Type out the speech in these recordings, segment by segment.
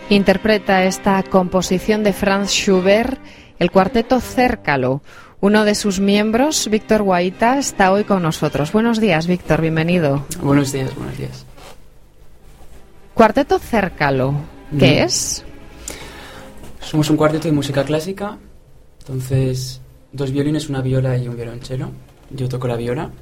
Interpreta esta composición de Franz Schubert, el cuarteto Cércalo. Uno de sus miembros, Víctor Guaita, está hoy con nosotros. Buenos días, Víctor, bienvenido. Buenos días, buenos días. Cuarteto Cércalo, ¿qué es? Somos un cuarteto de música clásica, entonces 2 violines, una viola y un violonchelo. Yo toco la viola.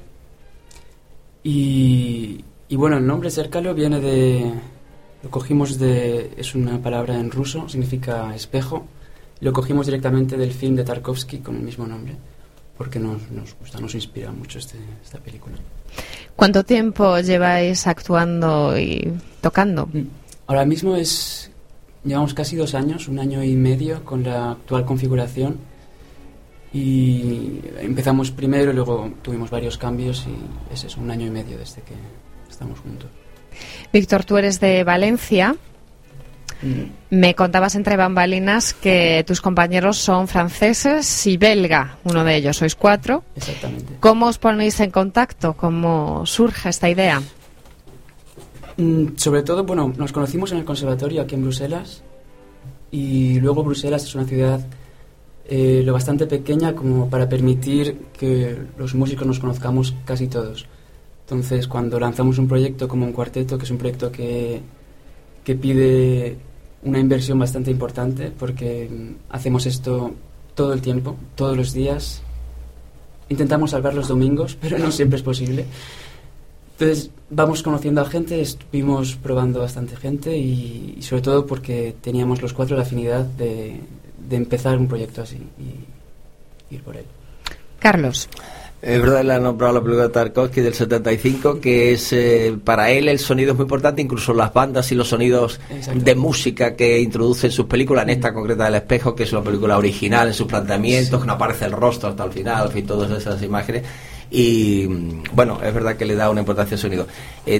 Y bueno, el nombre Cércalo viene de... Lo cogimos de... es una palabra en ruso, significa espejo. Lo cogimos directamente del film de Tarkovsky con el mismo nombre, porque nos gusta, nos inspira mucho esta película. ¿Cuánto tiempo lleváis actuando y tocando? Ahora mismo llevamos casi 2 años, 1 año y medio con la actual configuración. Y empezamos primero y luego tuvimos varios cambios y es eso, 1 año y medio desde que estamos juntos. Víctor, tú eres de Valencia. Me contabas entre bambalinas que tus compañeros son franceses y belga, uno de ellos, sois 4. Exactamente. ¿Cómo os ponéis en contacto? ¿Cómo surge esta idea? Sobre todo, bueno, nos conocimos en el conservatorio aquí en Bruselas y luego Bruselas es una ciudad lo bastante pequeña como para permitir que los músicos nos conozcamos casi todos. Entonces, cuando lanzamos un proyecto como un cuarteto, que es un proyecto que pide una inversión bastante importante, porque hacemos esto todo el tiempo, todos los días. Intentamos salvar los domingos, pero no siempre es posible. Entonces, vamos conociendo a gente, estuvimos probando bastante gente y sobre todo porque teníamos los 4 la afinidad de empezar un proyecto así y ir por él. Carlos. Es verdad, él ha nombrado la película de Tarkovsky del 75, que es para él el sonido es muy importante, incluso las bandas y los sonidos de música que introduce en sus películas, en esta concreta del Espejo, que es una película original en sus planteamientos, que no aparece el rostro hasta el final, en fin, todas esas imágenes. Y bueno, es verdad que le da una importancia al sonido.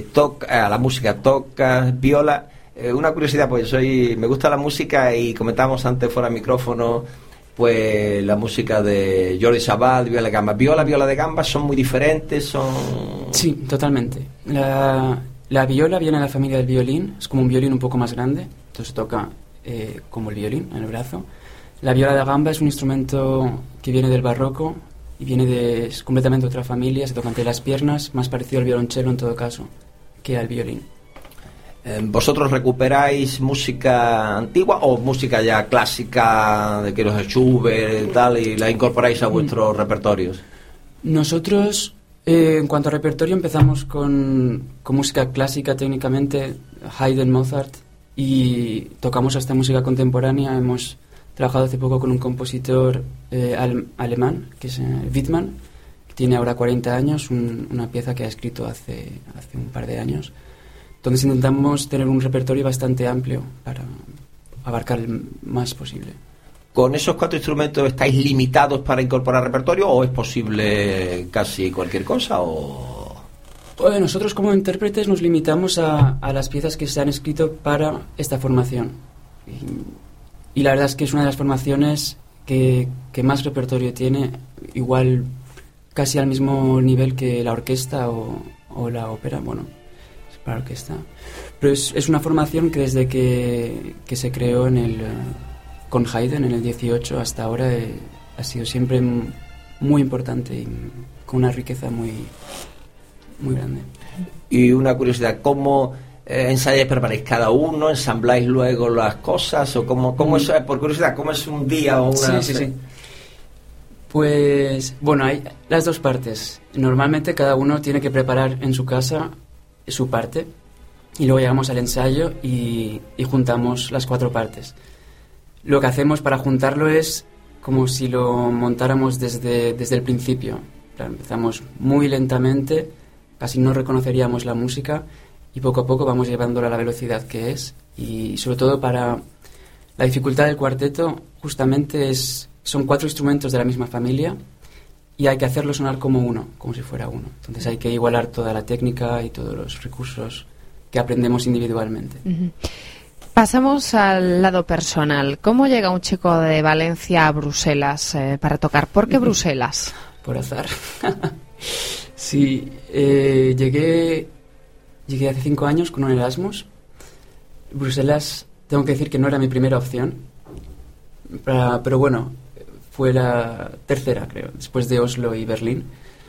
A la música, toca viola. Una curiosidad, pues me gusta la música y comentábamos antes fuera de micrófono, pues la música de Jordi Savall, viola de gamba. Viola de gamba son muy diferentes, son... Sí, totalmente. La viola viene de la familia del violín, es como un violín un poco más grande, entonces toca como el violín en el brazo. La viola de gamba es un instrumento que viene del barroco y es completamente otra familia, se toca entre las piernas, más parecido al violonchelo en todo caso que al violín. ¿Vosotros recuperáis música antigua o música ya clásica de que los Schubert y tal y la incorporáis a vuestros repertorios? Nosotros, en cuanto a repertorio, empezamos con música clásica técnicamente, Haydn, Mozart, y tocamos hasta música contemporánea. Hemos trabajado hace poco con un compositor alemán, que es Wittmann, que tiene ahora 40 años, una pieza que ha escrito hace un par de años. Entonces intentamos tener un repertorio bastante amplio para abarcar el más posible. ¿Con esos 4 instrumentos estáis limitados para incorporar repertorio o es posible casi cualquier cosa? Pues nosotros como intérpretes nos limitamos a las piezas que se han escrito para esta formación. Y la verdad es que es una de las formaciones que más repertorio tiene, igual casi al mismo nivel que la orquesta o la ópera, bueno, es para orquesta. Pero es una formación que desde que se creó con Haydn en el 18 hasta ahora ha sido siempre muy importante y con una riqueza muy, muy grande. Y una curiosidad, ¿cómo ensayáis, preparáis cada uno? ¿Ensambláis luego las cosas? ¿O cómo es, por curiosidad, cómo es un día o una...? Sí. Pues, bueno, hay las 2 partes. Normalmente cada uno tiene que preparar en su casa su parte y luego llegamos al ensayo y juntamos las 4 partes. Lo que hacemos para juntarlo es como si lo montáramos desde el principio. Claro, empezamos muy lentamente, casi no reconoceríamos la música y poco a poco vamos llevándola a la velocidad que es. Y sobre todo para la dificultad del cuarteto, justamente son 4 instrumentos de la misma familia y hay que hacerlo sonar como uno, como si fuera uno. Entonces hay que igualar toda la técnica y todos los recursos que aprendemos individualmente. Uh-huh. Pasamos al lado personal. ¿Cómo llega un chico de Valencia a Bruselas para tocar? ¿Por qué Bruselas? Por azar. Sí, llegué hace 5 años con un Erasmus. Bruselas tengo que decir que no era mi primera opción, pero bueno, fue la tercera, creo, después de Oslo y Berlín.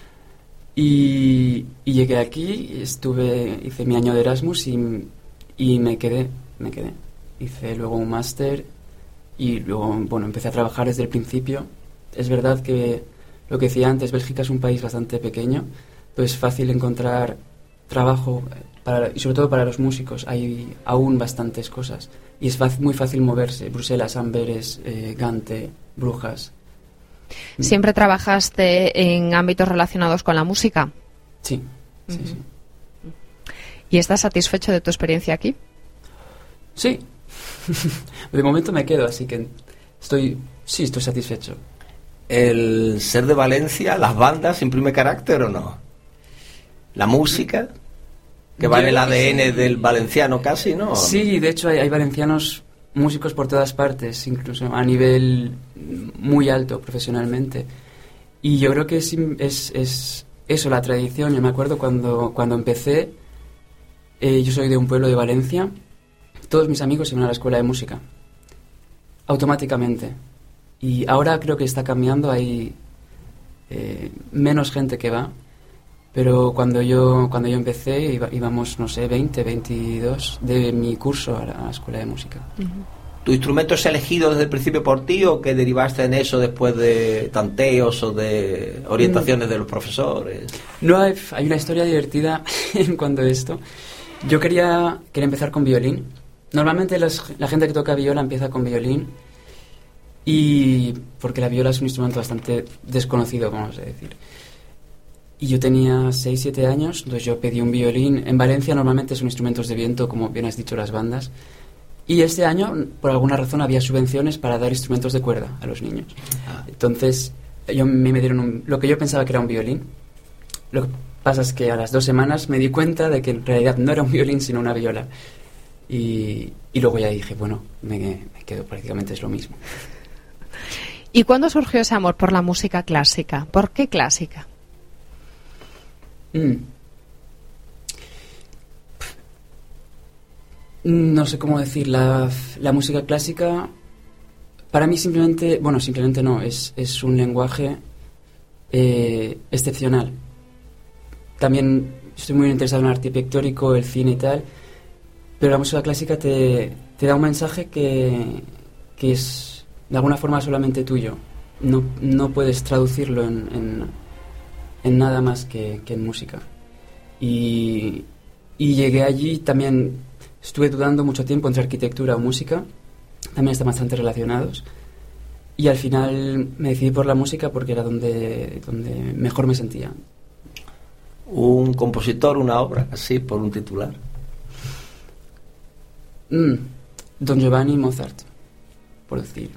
Y llegué aquí, hice mi año de Erasmus y me quedé. Hice luego un máster y luego, bueno, empecé a trabajar desde el principio. Es verdad que lo que decía antes, Bélgica es un país bastante pequeño, pues es fácil encontrar trabajo y sobre todo para los músicos hay aún bastantes cosas y es muy fácil moverse. Bruselas, Amberes, Gante, Brujas. ¿Siempre trabajaste en ámbitos relacionados con la música? Sí, sí. ¿Y estás satisfecho de tu experiencia aquí? Sí. De momento me quedo, así que estoy satisfecho. ¿El ser de Valencia, las bandas, imprime carácter o no? ¿La música? Que va en el ADN del valenciano casi, ¿no? Sí, de hecho hay valencianos músicos por todas partes, incluso a nivel muy alto profesionalmente. Y yo creo que es eso, la tradición. Yo me acuerdo cuando empecé, yo soy de un pueblo de Valencia, todos mis amigos iban a la escuela de música, automáticamente. Y ahora creo que está cambiando, hay menos gente que va, pero cuando yo empecé íbamos, no sé, 20, 22 de mi curso a la escuela de música. ¿Tu instrumento es elegido desde el principio por ti o que derivaste en eso después de tanteos o de orientaciones de los profesores? No, hay una historia divertida en cuanto a esto. Yo quería empezar con violín. Normalmente la gente que toca viola empieza con violín, y porque la viola es un instrumento bastante desconocido, vamos a decir. Y yo tenía 6, 7 años, entonces yo pedí un violín. En Valencia normalmente son instrumentos de viento, como bien has dicho, las bandas. Y este año, por alguna razón, había subvenciones para dar instrumentos de cuerda a los niños. Entonces, me dieron lo que yo pensaba que era un violín. Lo que pasa es que a las 2 semanas me di cuenta de que en realidad no era un violín, sino una viola. Y luego ya dije, bueno, me quedo, prácticamente es lo mismo. ¿Y cuándo surgió ese amor por la música clásica? ¿Por qué clásica? No sé cómo decir. La música clásica para mí simplemente no, es un lenguaje excepcional. También estoy muy interesado en el arte pictórico, el cine y tal, pero la música clásica te da un mensaje que es de alguna forma solamente tuyo. No puedes traducirlo en nada más que en música. Y llegué allí, también estuve dudando mucho tiempo entre arquitectura o música, también están bastante relacionados, y al final me decidí por la música porque era donde mejor me sentía. ¿Un compositor, una obra, así, por un titular? Don Giovanni Mozart, por decir.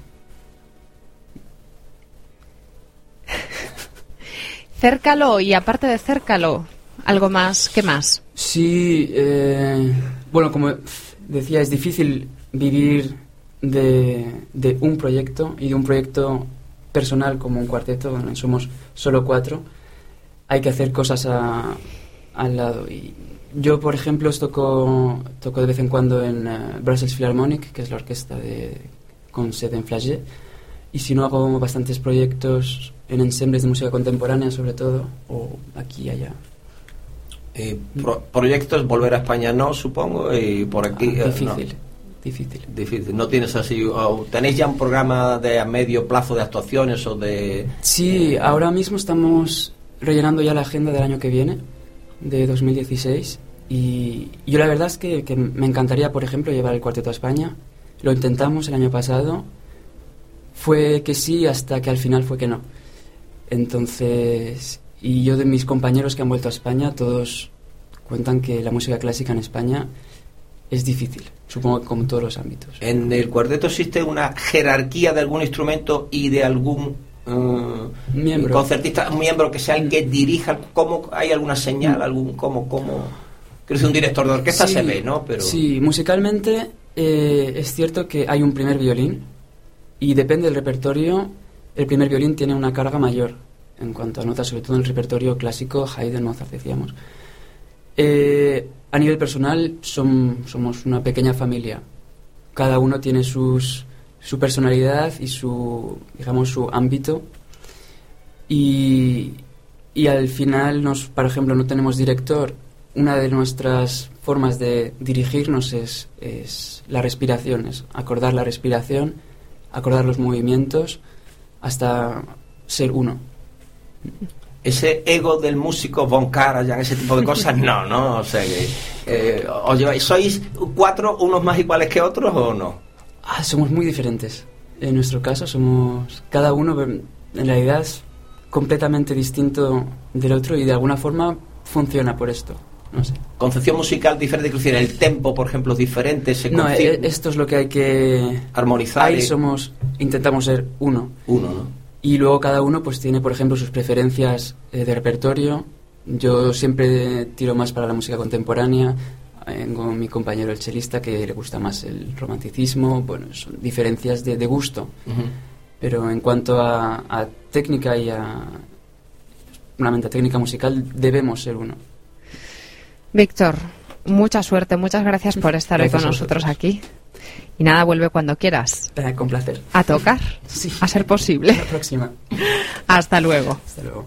Cércalo, y aparte de Cércalo, ¿algo más? ¿Qué más? Sí, bueno, como decía, es difícil vivir de un proyecto y de un proyecto personal como un cuarteto, donde somos solo 4. Hay que hacer cosas al lado. Y yo, por ejemplo, toco de vez en cuando en Brussels Philharmonic, que es la orquesta con sede en Flagey. Y si no, hago bastantes proyectos en ensembles de música contemporánea, sobre todo, o aquí y allá. Proyectos, volver a España no, supongo, y por aquí... Difícil. ¿No tienes así... ¿Tenéis ya un programa a medio plazo de actuaciones o de...? Sí, ahora mismo estamos rellenando ya la agenda del año que viene, de 2016, y yo la verdad es que me encantaría, por ejemplo, llevar el cuarteto a España. Lo intentamos el año pasado, fue que sí, hasta que al final fue que no. Entonces, y yo de mis compañeros que han vuelto a España, todos cuentan que la música clásica en España es difícil, supongo que como en todos los ámbitos. ¿En el cuarteto existe una jerarquía de algún instrumento y de algún concertista, un miembro que sea el que dirija? ¿Cómo hay alguna señal, algún cómo? Creo que un director de orquesta sí, se ve, ¿no? Pero... Sí, musicalmente es cierto que hay un primer violín y depende del repertorio. El primer violín tiene una carga mayor en cuanto a notas, sobre todo en el repertorio clásico, Haydn, Mozart, decíamos. A nivel personal somos una pequeña familia cada uno tiene su personalidad y su ámbito. Y al final, por ejemplo, no tenemos director. Una de nuestras formas de dirigirnos es la respiración, es acordar la respiración, acordar los movimientos, hasta ser uno. Ese ego del músico Von Karajan, ese tipo de cosas, no, o sea, ¿os lleváis? ¿Sois 4 unos más iguales que otros o no? Somos muy diferentes. En nuestro caso cada uno en realidad es completamente distinto del otro y de alguna forma funciona por esto. No sé. Concepción musical diferente, es decir, el tempo, por ejemplo, es diferente. Esto es lo que hay que armonizar. Ahí intentamos ser uno. ¿No? Y luego cada uno pues tiene, por ejemplo, sus preferencias de repertorio. Yo siempre tiro más para la música contemporánea. Con mi compañero el chelista, que le gusta más el romanticismo. Bueno, son diferencias de gusto. Uh-huh. Pero en cuanto a técnica y a técnica musical, debemos ser uno. Víctor, mucha suerte, muchas gracias por estar hoy con nosotros aquí. Y nada, vuelve cuando quieras. Con placer. A tocar, sí. A ser posible. Hasta la próxima. Hasta luego. Hasta luego.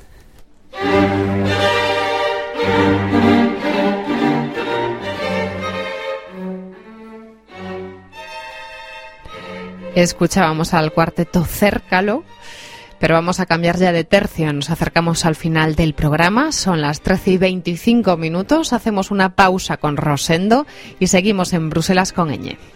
Escuchábamos al cuarteto Cércalo, pero vamos a cambiar ya de tercio. Nos acercamos al final del programa, son las 13:25. Hacemos una pausa con Rosendo y seguimos en Bruselas con Eñe.